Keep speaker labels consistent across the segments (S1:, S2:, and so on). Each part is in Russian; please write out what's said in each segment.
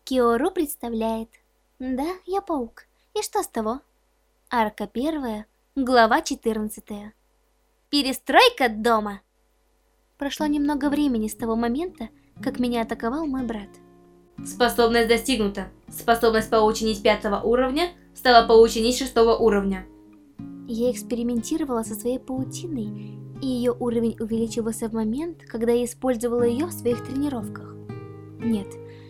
S1: Киору представляет. Да, я паук. И что с того? Арка 1, глава 14. Перестройка дома. Прошло немного времени с того момента, как меня атаковал мой брат.
S2: Способность достигнута. Способность поучинить 5 уровня стала поучинить 6 уровня.
S1: Я экспериментировала со своей паутиной, и ее уровень увеличивался в момент, когда я использовала ее в своих тренировках. Нет,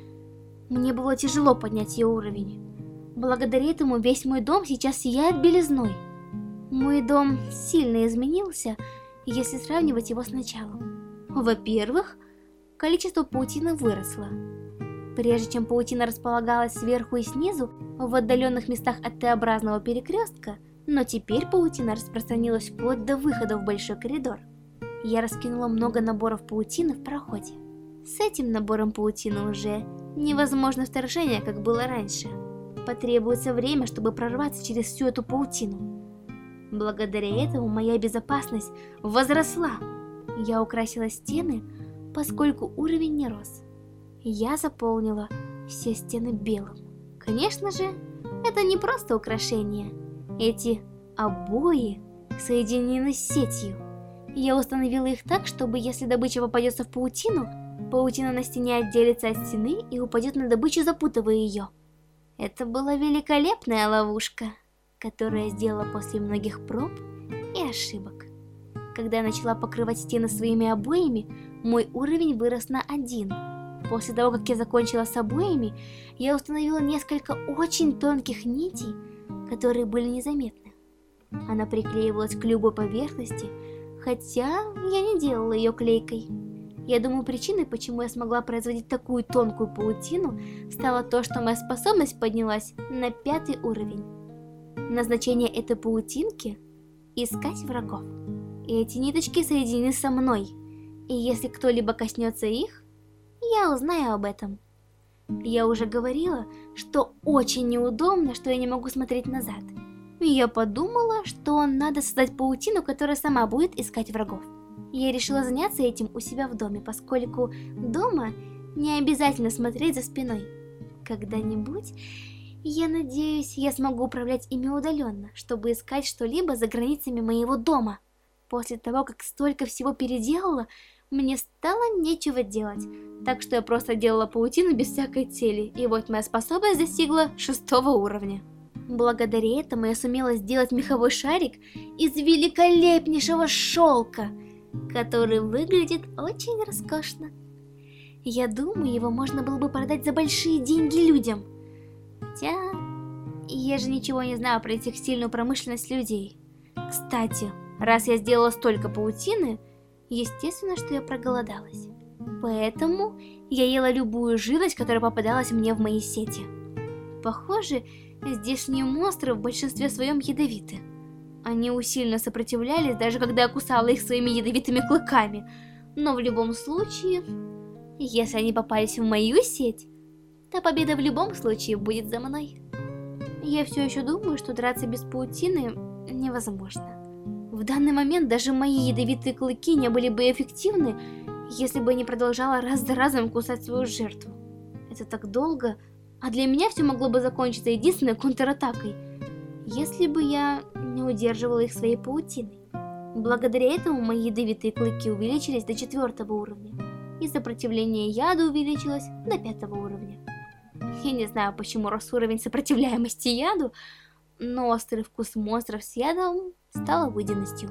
S1: мне было тяжело поднять ее уровень. Благодаря этому весь мой дом сейчас сияет белизной. Мой дом сильно изменился, если сравнивать его с началом. Во-первых, количество паутины выросло. Прежде чем паутина располагалась сверху и снизу, в отдаленных местах от Т-образного перекрестка, но теперь паутина распространилась вплоть до выхода в большой коридор. Я раскинула много наборов паутины в проходе. С этим набором паутины уже невозможно вторжение, как было раньше. Потребуется время, чтобы прорваться через всю эту паутину. Благодаря этому моя безопасность возросла. Я украсила стены, поскольку уровень не рос. Я заполнила все стены белым. Конечно же, это не просто украшение. Эти обои соединены с сетью. Я установила их так, чтобы если добыча попадется в паутину, паутина на стене отделится от стены и упадет на добычу, запутывая ее. Это была великолепная ловушка, которую я сделала после многих проб и ошибок. Когда я начала покрывать стены своими обоями, мой уровень вырос на 1. После того, как я закончила с обоями, я установила несколько очень тонких нитей, которые были незаметны. Она приклеивалась к любой поверхности, хотя я не делала ее клейкой. Я думаю, причиной, почему я смогла производить такую тонкую паутину, стало то, что моя способность поднялась на 5 уровень. Назначение этой паутинки – искать врагов. И эти ниточки соединены со мной, и если кто-либо коснется их, я узнаю об этом. Я уже говорила, что очень неудобно, что я не могу смотреть назад. И я подумала, что надо создать паутину, которая сама будет искать врагов. Я решила заняться этим у себя в доме, поскольку дома не обязательно смотреть за спиной. Когда-нибудь, я надеюсь, я смогу управлять ими удаленно, чтобы искать что-либо за границами моего дома. После того, как столько всего переделала, мне стало нечего делать, так что я просто делала паутину без всякой цели, и вот моя способность достигла 6 уровня. Благодаря этому я сумела сделать меховой шарик из великолепнейшего шелка, который выглядит очень роскошно. Я думаю, его можно было бы продать за большие деньги людям. Хотя, я же ничего не знаю про текстильную промышленность людей. Кстати, раз я сделала столько паутины, естественно, что я проголодалась. Поэтому я ела любую живность, которая попадалась мне в мои сети. Похоже, здешние монстры в большинстве своем ядовиты. Они усиленно сопротивлялись, даже когда я кусала их своими ядовитыми клыками. Но в любом случае, если они попались в мою сеть, то победа в любом случае будет за мной. Я все еще думаю, что драться без паутины невозможно. В данный момент даже мои ядовитые клыки не были бы эффективны, если бы я не продолжала раз за разом кусать свою жертву. Это так долго, а для меня все могло бы закончиться единственной контратакой, если бы я не удерживала их своей паутиной. Благодаря этому мои ядовитые клыки увеличились до 4 уровня, и сопротивление яду увеличилось до 5 уровня. Я не знаю, почему рос уровень сопротивляемости яду, но острый вкус монстров с ядом стал обыденностью.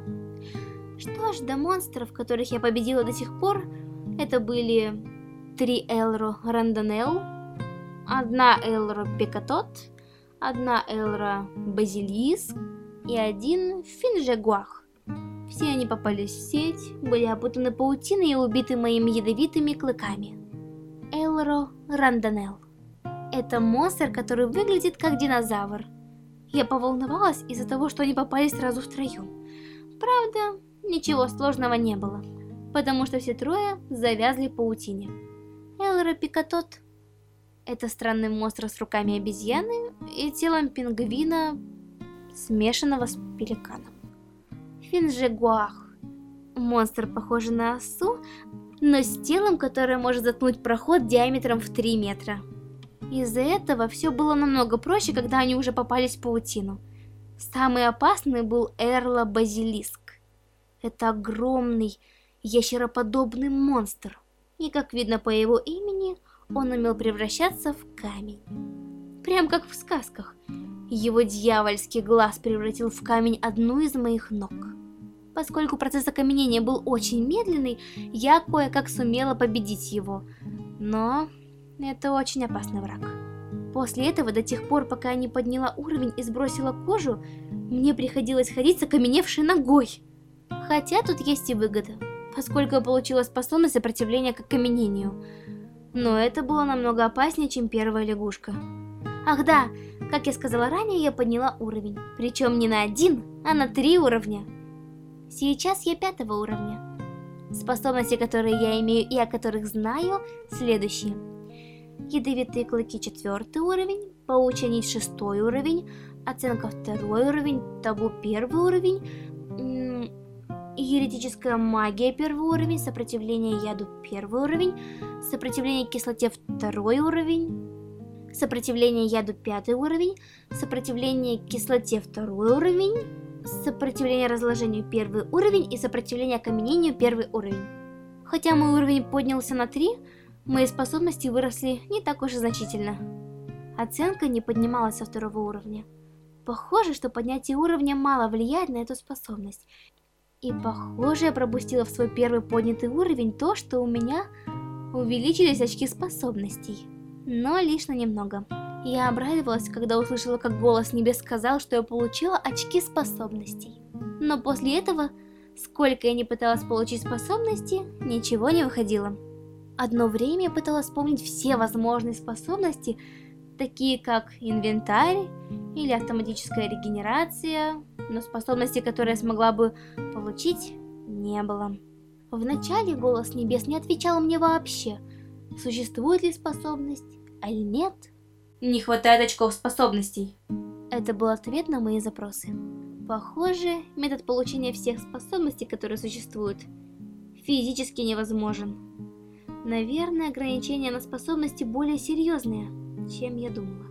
S1: Что ж, до монстров, которых я победила до сих пор, это были 3 Элро Ранданел, 1 Элро Пекатот, 1 Элро Базилиск и 1 Финжегуах. Все они попались в сеть, были опутаны паутиной и убиты моими ядовитыми клыками. Элро Ранданел. Это монстр, который выглядит как динозавр. Я поволновалась из-за того, что они попали сразу втроем. Правда, ничего сложного не было, потому что все трое завязли в паутине. Элро Пикатот – это странный монстр с руками обезьяны и телом пингвина, смешанного с пеликаном. Финжегуах – монстр, похожий на осу, но с телом, которое может заткнуть проход диаметром в 3 метра. Из-за этого все было намного проще, когда они уже попались в паутину. Самый опасный был Эрло-базилиск. Это огромный ящероподобный монстр. И как видно по его имени, он умел превращаться в камень. Прям как в сказках. Его дьявольский глаз превратил в камень одну из моих ног. Поскольку процесс окаменения был очень медленный, я кое-как сумела победить его. Но это очень опасный враг. После этого, до тех пор, пока я не подняла уровень и сбросила кожу, мне приходилось ходить с окаменевшей ногой. Хотя тут есть и выгода, поскольку я получила способность сопротивления к окаменению. Но это было намного опаснее, чем первая лягушка. Ах да, как я сказала ранее, я подняла уровень. Причем не на 1, а на 3 уровня. Сейчас я 5 уровня. Способности, которые я имею и о которых знаю, следующие. Ядовитые клыки 4 уровень, паучья нить 6 уровень, оценка 2 уровень, табу 1 уровень, еретическая магия 1 уровень, сопротивление яду 1 уровень, сопротивление кислоте 2 уровень, сопротивление яду 5 уровень, сопротивление кислоте 2 уровень, сопротивление разложению 1 уровень и сопротивление окаменению 1 уровень. Хотя мой уровень поднялся на 3, мои способности выросли не так уж и значительно. Оценка не поднималась со 2 уровня. Похоже, что поднятие уровня мало влияет на эту способность. И похоже, я пропустила в свой первый поднятый уровень то, что у меня увеличились очки способностей. Но лишь на немного. Я обрадовалась, когда услышала, как голос небес сказал, что я получила очки способностей. Но после этого, сколько я не пыталась получить способности, ничего не выходило. Одно время я пыталась вспомнить все возможные способности, такие как инвентарь или автоматическая регенерация, но способностей, которые я смогла бы получить, не было. Вначале голос небес не отвечал мне вообще, существует ли способность или нет.
S2: Не хватает очков способностей.
S1: Это был ответ на мои запросы. Похоже, метод получения всех способностей, которые существуют, физически невозможен. Наверное, ограничения на способности более серьезные, чем я думала.